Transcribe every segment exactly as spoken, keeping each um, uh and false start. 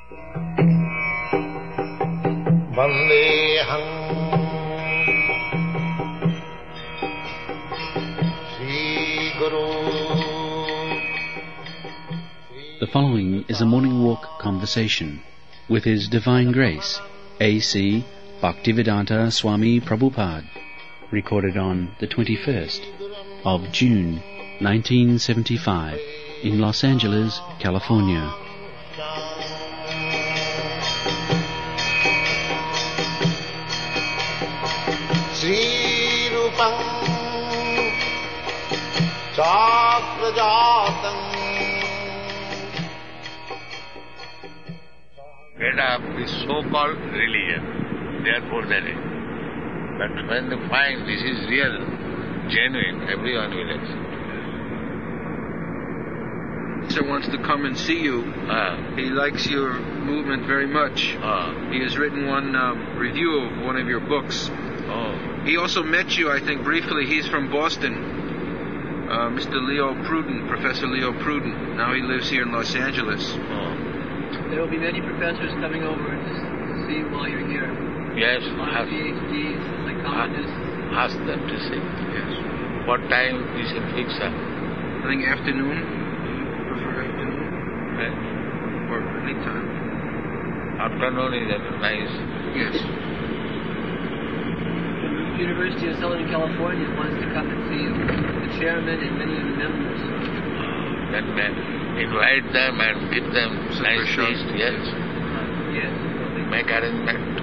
Vandeham Sri Guru. The following is a morning walk conversation with His Divine Grace, A C Bhaktivedanta Swami Prabhupada, recorded on the twenty-first of June nineteen seventy-five in Los Angeles, California. Sri Rupam Chakrajatam. Get up this so-called religion, therefore that is. But when they find this is real, genuine, everyone will accept. Sir wants to come and see you. Ah. He likes your movement very much. Ah. He has written one um, review of one of your books. Oh. He also met you, I think, briefly. He's from Boston. Uh, Mister Leo Pruden, Professor Leo Pruden. Now he lives here in Los Angeles. Oh. There will be many professors coming over to see you while you're here. Yes, A lot ask, of PhDs, psychologists. ask them to see. Yes. What time we should fix up? I think afternoon. Prefer afternoon. Yes. Or any time. Afternoon is nice. Yes. The University of Southern California wants to come and see you. The chairman and many of the members. Then uh, invite them and give them Super nice sure. feast. Yes. Uh, yes. Make arrangement.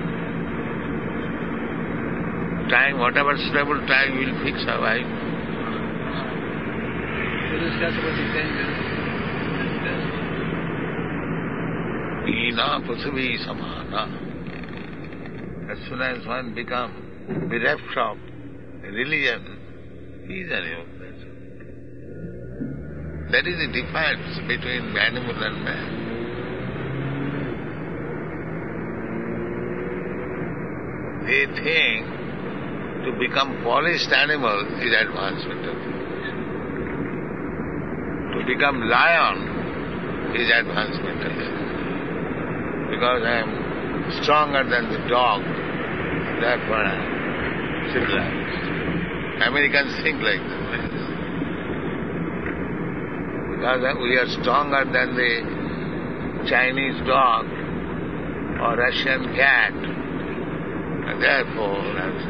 Time, whatever suitable time, we'll fix our wife. We'll discuss it with the vendors. Ina Prithvi Samana. As soon as one becomes bereft of religion, he is animal. That is the difference between animal and man. They think to become polished animal is advancement of civilization. To become lion is advancement of civilization. Because I am stronger than the dog, therefore I am civilized. Americans think like that. Because we are stronger than the Chinese dog or Russian cat, and therefore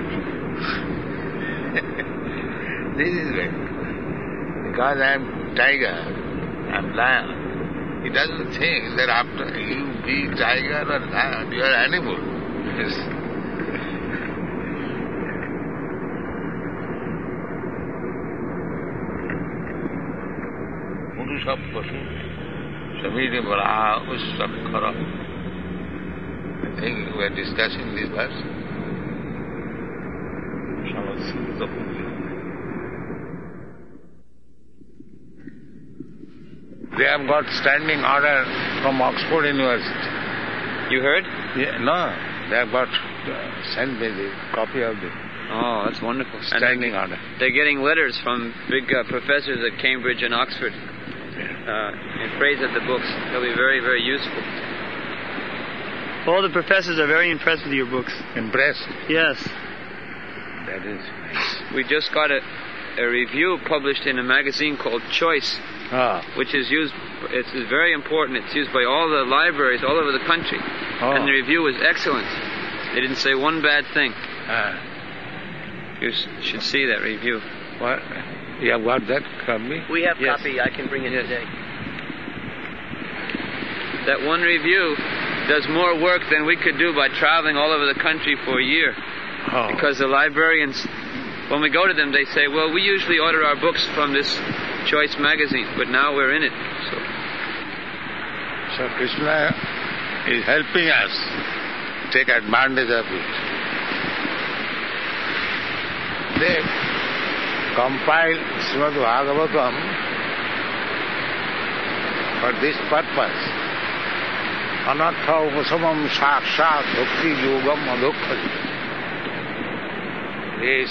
this is it. Because I am tiger, I am lion. He doesn't think that after you be tiger or lion, you are animal. Yes. Purusha Pasu, Samiri Bala, Usakhara. I think we are discussing this verse. They have got standing order from Oxford University. You heard? Yeah, no, they have got uh, sent me the copy of the Oh, that's wonderful. standing and order. They're getting letters from big uh, professors at Cambridge and Oxford uh, in praise of the books. They'll be very, very useful. All the professors are very impressed with your books. Impressed? Yes. That is nice. We just got a, a review published in a magazine called Choice, Ah. which is used, it's very important. It's used by all the libraries all over the country. Oh. And the review was excellent. They didn't say one bad thing. Ah. You s- should see that review. What? You have got that copy? We have Yes. copy. I can bring it Yes. today. That one review does more work than we could do by traveling all over the country for a year. Oh. Because the librarians, when we go to them, they say, well, we usually order our books from this Choice magazine, but now we're in it. So So Krishna is helping us take advantage of it. They compile Srimad Bhagavatam for this purpose. Anatha upasamam sakshat bhakti yogam adhokkati. This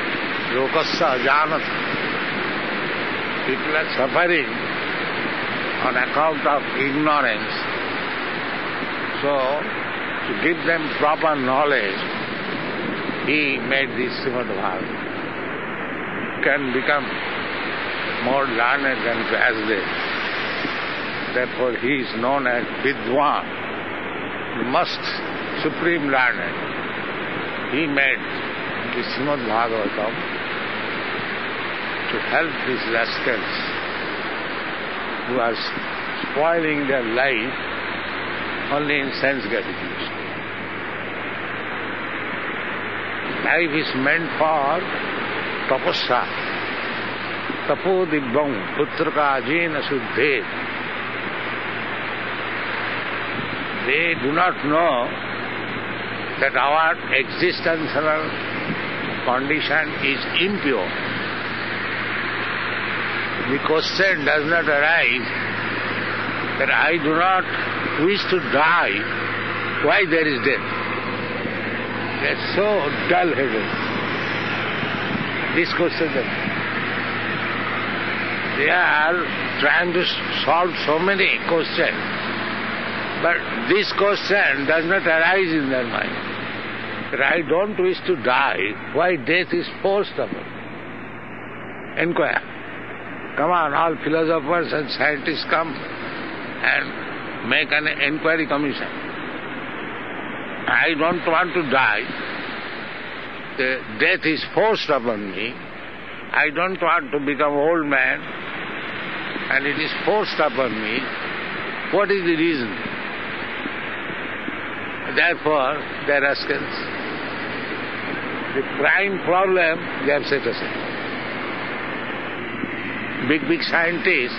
lokasya ajanat. People are suffering on account of ignorance. So, to give them proper knowledge, he made this Srimad Bhagavatam. Can become more learned than Vyasadeva. Therefore, he is known as Vidwan, the most supreme learned. He made the Srimad Bhagavatam to help these rascals who are spoiling their life only in sense gratification. Life is meant for tapasya. Tapo dibbam putraka ajena suddhe. They do not know that our existential condition is impure. The question does not arise that I do not wish to die, why there is death? They are so dull-headed. This question, they are trying to solve so many questions, but this question does not arise in their mind. That I don't wish to die, why death is forced upon me? Inquire. Come on, all philosophers and scientists come and make an inquiry commission. I don't want to die. The death is forced upon me. I don't want to become old man, and it is forced upon me. What is the reason? Therefore, they are rascals. The prime problem they have set aside. Big, big scientists,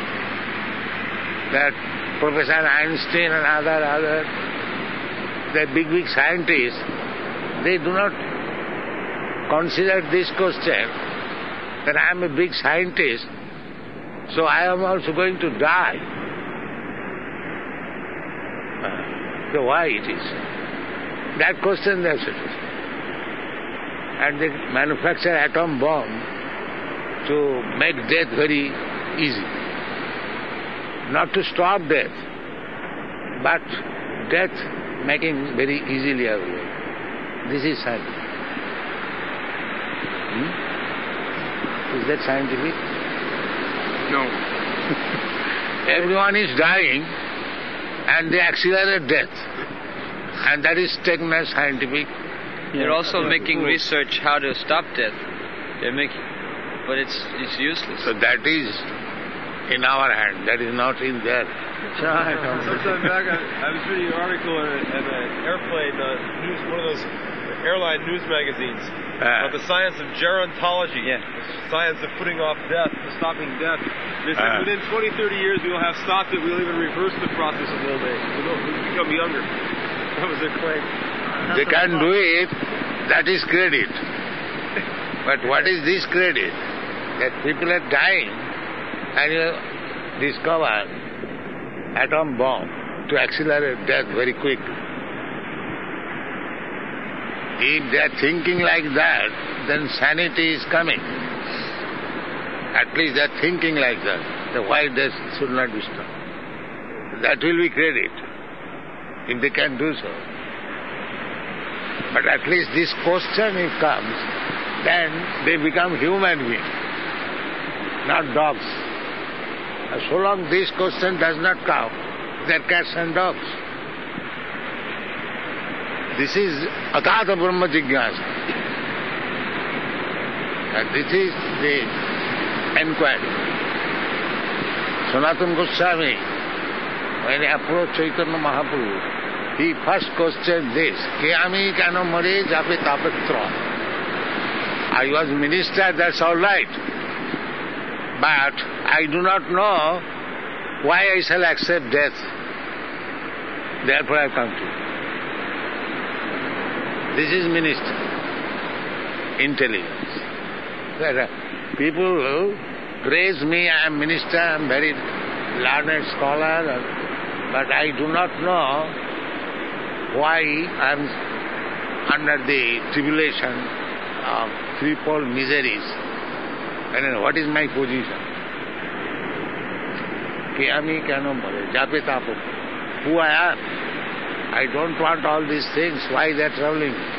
that Professor Einstein and other, other, the big, big scientists, they do not consider this question that I am a big scientist, so I am also going to die. Uh, so why it is? That question they have set aside. And they manufacture atom bomb to make death very easy. Not to stop death, but death making very easily available. This is science. Hmm? Is that scientific? No. Everyone is dying and they accelerate death. And that is taken as scientific. They're also making research how to stop death. They're making, but it's it's useless. So that is in our hand. That is not in there. Sometime back, I, I was reading an article in, in an airplane uh, news, one of those airline news magazines, uh, about the science of gerontology, Yeah. the science of putting off death, of stopping death. They said Uh. within twenty, thirty years we will have stopped it. We'll even reverse the process of old age. We'll, we'll become younger. That was their claim. They can do it, that is credit. But what is this credit? That people are dying and you discover atom bomb to accelerate death very quickly. If they are thinking like that, then sanity is coming. At least they are thinking like that. The why death should not be stopped. That will be credit, if they can do so. But at least this question if comes, then they become human beings, not dogs. And so long this question does not come, they are cats and dogs. This is Agatha Brahma Jigyasa. And this is the inquiry. Sanatana Goswami, when he approached Chaitanya Mahaprabhu, he first questioned this, Ke ami kano mare jape tapatra. I was minister, that's all right. But I do not know why I shall accept death. Therefore I have come to you. This is minister. Intelligence. There are people who praise me, I am minister, I am very learned scholar, but I do not know why I am under the tribulation of threefold miseries. And what is my position? কে আমি কেন মরে যাবে তা হোক, who I am. I don't want all these things. Why they are troubling me?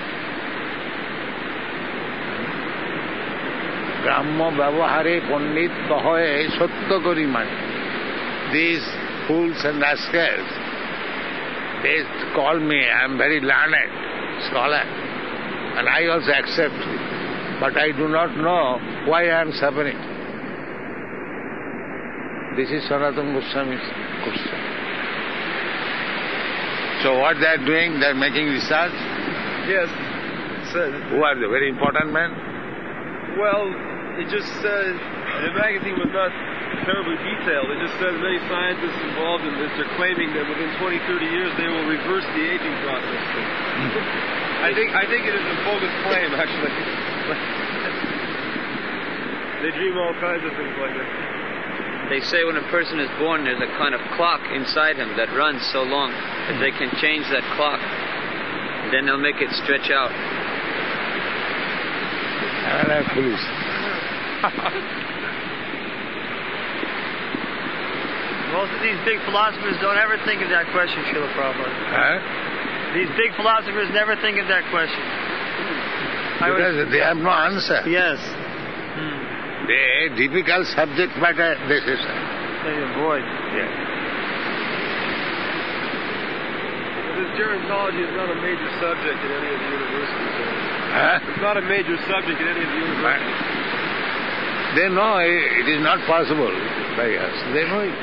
গ্রাম্য ব্যবহারে পণ্ডিত কহে সত্য করি মানে. These fools and rascals, they call me, I am very learned scholar, and I also accept it. But I do not know why I am suffering. This is Sanatana Goswami's question. So what they are doing, they are making research. Yes. So, Who are the very important men? well, it just says, the magazine was not terribly detailed. It just says many scientists involved in this are claiming that within twenty, thirty years they will reverse the aging process. I think I think it is a bogus claim, actually. They dream all kinds of things like that. They say when a person is born, there's a kind of clock inside him that runs so long that they can change that clock. Then they'll make it stretch out. And I'm foolish. Most of these big philosophers don't ever think of that question, Srila Prabhupada. Huh? These big philosophers never think of that question. I was- Because they have no answer. yes. They difficult subject matter they say. They avoid. Yeah. This gerontology is not a major subject in any of the universities. Huh? It's not a major subject in any of the universities. They know it is not possible by us. They know it.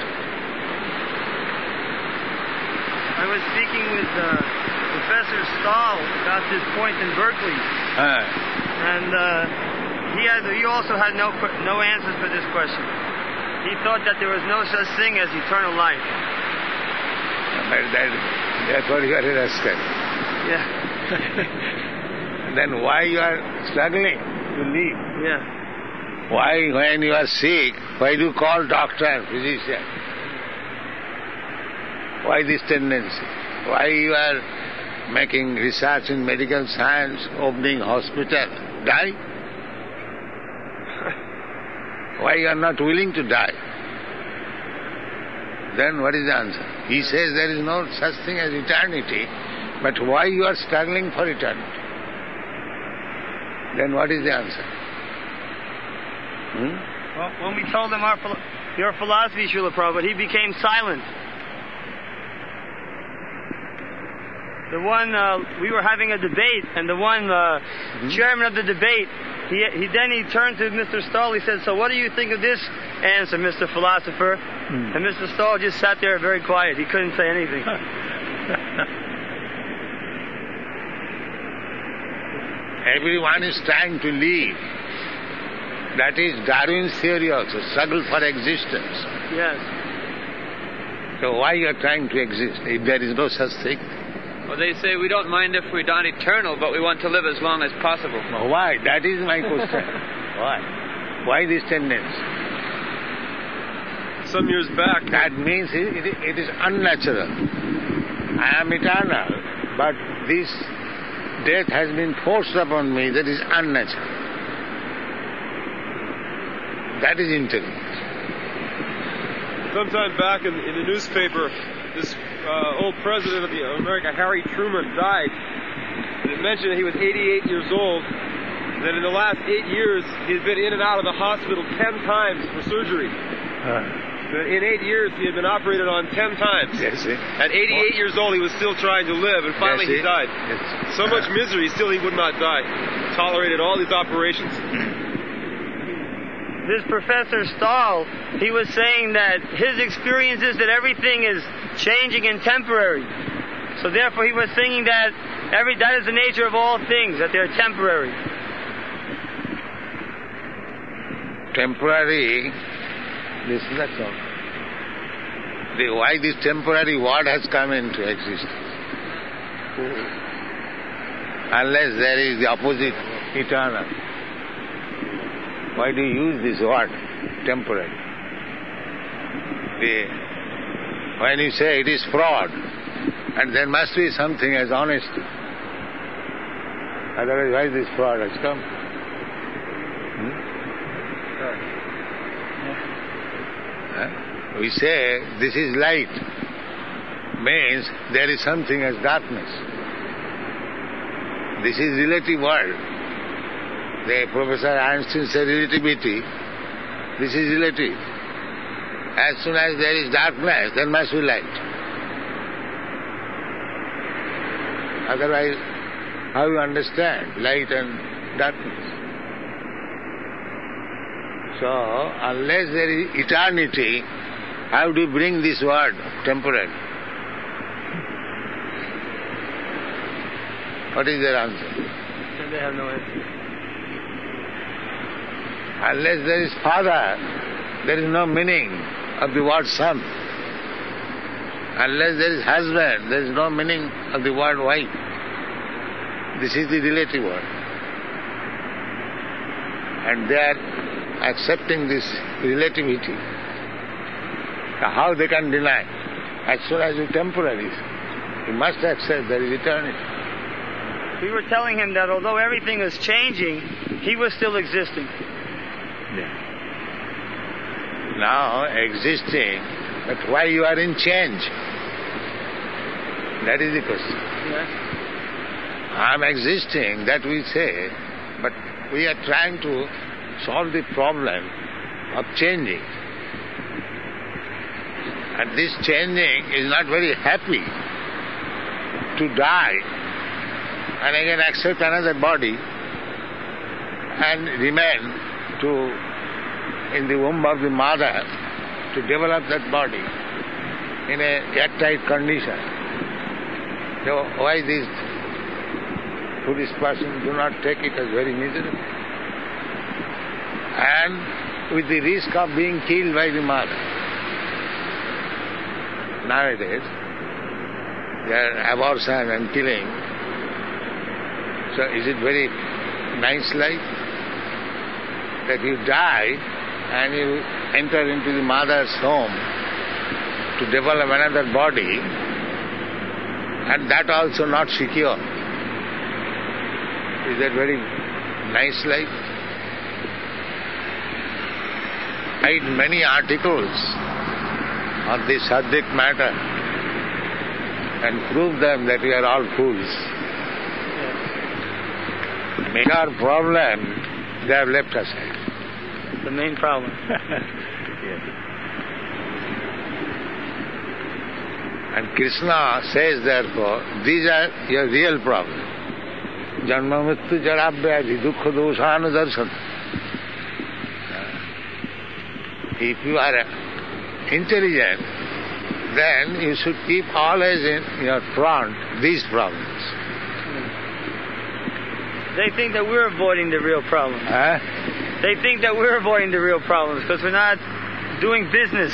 I was speaking with uh, Professor Stahl about this point in Berkeley, Huh? and uh, he had he also had no que- no answers for this question. He thought that there was no such thing as eternal life. But that, therefore you are a rascal. Yeah. Then why you are struggling to live? Yeah. Why, when you are sick, why do you call doctor and physician? Why this tendency? Why you are making research in medical science, opening hospital? Die? Why you are not willing to die? Then what is the answer? He says there is no such thing as eternity, but why you are struggling for eternity? Then what is the answer? Hmm? Well, when we told him our philo- your philosophy, Srila Prabhupada, he became silent. The one uh, we were having a debate, and the one uh, Mm-hmm. chairman of the debate, he, he then he turned to Mister Stahl. He said, "So what do you think of this answer, Mister Philosopher?" Mm. And Mister Stahl just sat there very quiet. He couldn't say anything. Everyone is trying to live. That is Darwin's theory also, struggle for existence. Yes. So why you are trying to exist if there is no such thing? Well, they say we don't mind if we're not eternal, but we want to live as long as possible. Now, why? That is my question. Why? Why this tendency? Some years back, That means it, it, it is unnatural. I am eternal, but this death has been forced upon me. That is unnatural. That is intelligence. sometime back in, in the newspaper, this uh, old president of the America, Harry Truman, died. And it mentioned that he was eighty-eight years old. That in the last eight years, he'd been in and out of the hospital ten times for surgery. Uh, That in eight years, he had been operated on ten times. yes, eh? At eighty-eight years old, he was still trying to live, and finally Yes, he eh? died. Yes. So much misery, still he would not die. Tolerated all these operations. This Professor Stahl, he was saying that his experience is that everything is changing and temporary. So therefore he was thinking that every that is the nature of all things, that they're temporary. Temporary, this is the song. The, why this temporary word has come into existence? Unless there is the opposite, eternal. Why do you use this word, temporary? The, when you say it is fraud, and there must be something as honesty. Otherwise, why this fraud has come? Hmm? Huh? we say this is light, means there is something as darkness. This is relative world. The Professor Einstein said relativity. This is relative. As soon as there is darkness, there must be light. Otherwise, how you understand light and darkness? So, unless there is eternity, how do you bring this word temporary? What is their answer? They have no answer. Unless there is father, there is no meaning of the word son. Unless there is husband, there is no meaning of the word wife. This is the relative word. And they are accepting this relativity. How they can deny? As soon as you temporary, you must accept there is eternity. We were telling him that although everything is changing, he was still existing. Yeah. Now existing, but why you are in change? That is the question. Yes. I am existing, that we say, but we are trying to solve the problem of changing. And this changing is not very happy to die and again accept another body and remain to in the womb of the mother to develop that body in a airtight condition. So why this foolish person do not take it as very miserable? And with the risk of being killed by the mother. Nowadays, there are abortion and killing. So is it very nice life? That you die and you enter into the mother's home to develop another body, and that also not secure. Is that very nice life? I read many articles on this subject matter and prove them that we are all fools. Make our problem, they have left aside. The main problem. Yes. And Krishna says therefore, these are your real problems. Janma mrityu jara vyadhi dukkha dosanu darsana. If you are intelligent, then you should keep always in your front these problems. They think that we're avoiding the real problems. Huh? They think that we're avoiding the real problems because we're not doing business.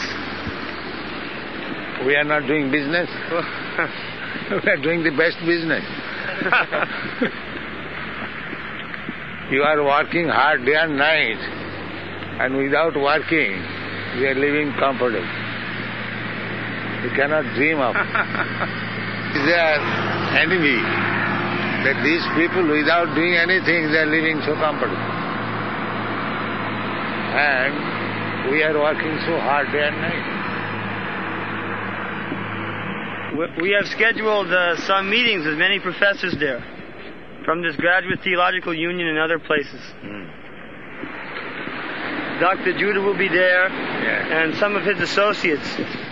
We are not doing business. We are doing the best business. You are working hard day and night, and without working, we are living comfortably. You cannot dream of. They are enemy. That these people, without doing anything, they are living so comfortably. And we are working so hard day and night. We have scheduled uh, some meetings with many professors there from this Graduate Theological Union and other places. Mm. Doctor Judah will be there, Yeah. and some of his associates.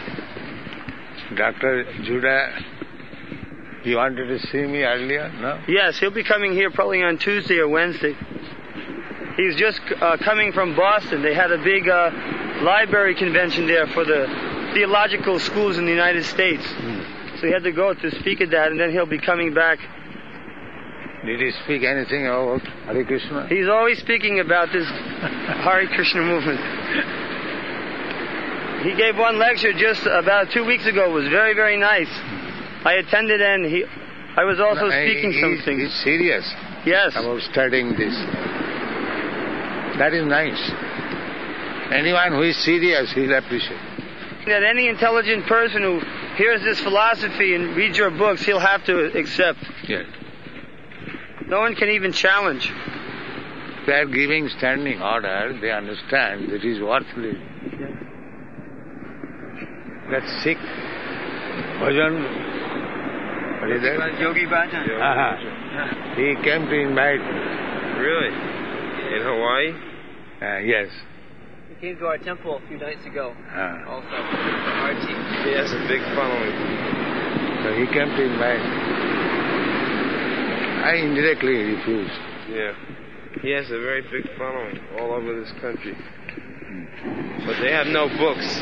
Doctor Judah, you wanted to see me earlier, no? Yes, he'll be coming here probably on Tuesday or Wednesday. He's just uh, coming from Boston. They had a big uh, library convention there for the theological schools in the United States. Mm. So he had to go to speak at that, and then he'll be coming back. Did he speak anything about Hare Krishna? He's always speaking about this Hare Krishna movement. He gave one lecture just about two weeks ago. It was very, very nice. I attended, and he, I was also No, speaking he, something. He's serious Yes. about studying this. That is nice. Anyone who is serious, he'll appreciate. That any intelligent person who hears this philosophy and reads your books, he'll have to accept. Yes. No one can even challenge. They are giving standing order, they understand that it is worth living. that Sikh bhajan, what is that? Yogi Bhajan. Uh-huh. He came to invite me. Really? In Hawaii? Uh, yes. He came to our temple a few nights ago. Uh, Also, our team. He has a big following. so he came to invite me. I indirectly refused. Yeah. He has a very big following all over this country. But they have no books.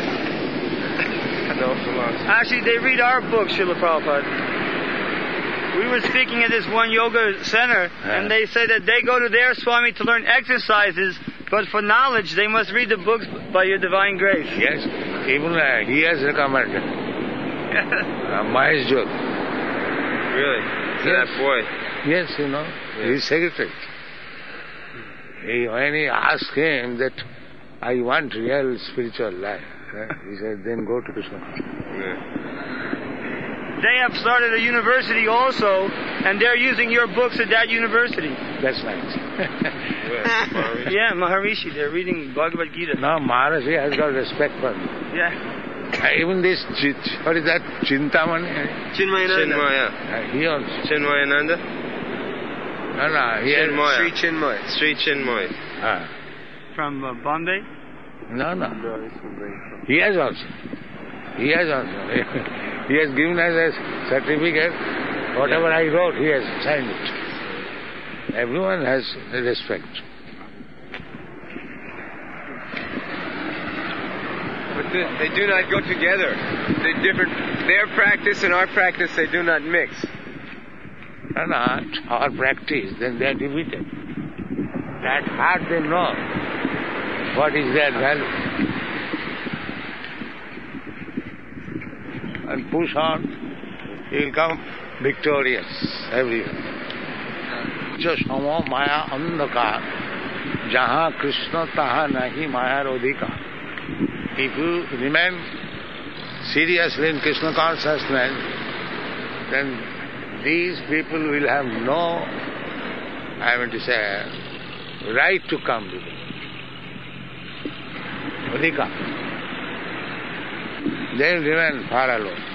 No philosophy. Actually, they read our book, Srila Prabhupada. We were speaking at this one yoga center, and they say that they go to their Swami to learn exercises, but for knowledge, they must read the books by your divine grace. Yes, even uh, he has recommended. uh, Mahesh Jog. Really? To Yes. that boy. Yes, you know, Yeah. his secretary. He, when he asked him that I want real spiritual life, uh, he said, then go to Krishna. Yeah. They have started a university also, and they're using your books at that university. That's nice. Where? Maharishi? Yeah, Maharishi, they're reading Bhagavad Gita. Now Maharaji has got respect for me. Yeah. Uh, even this, Chit, what is that, Chintamani? Chinmayananda. Chinmaya. Uh, he also. Chinmayananda? No, no, he has, Chinmaya. Sri Chinmay. Sri Chinmay. uh, From uh, Bombay? no, no. He has also. He has also. He has given us a certificate. Whatever I wrote, he has signed it. Everyone has respect. But the, they do not go together. They different. Their practice and our practice, they do not mix. No, not our practice, then they are defeated. That heart they know what is their value. And push on, he will come victorious everywhere. जो समो माया अंधकार जहाँ कृष्ण तहाँ नहीं माया रोधिका. If you remain seriously in Krishna consciousness, then these people will have no, I mean to say, right to come to you. Odhika. They will remain far alone.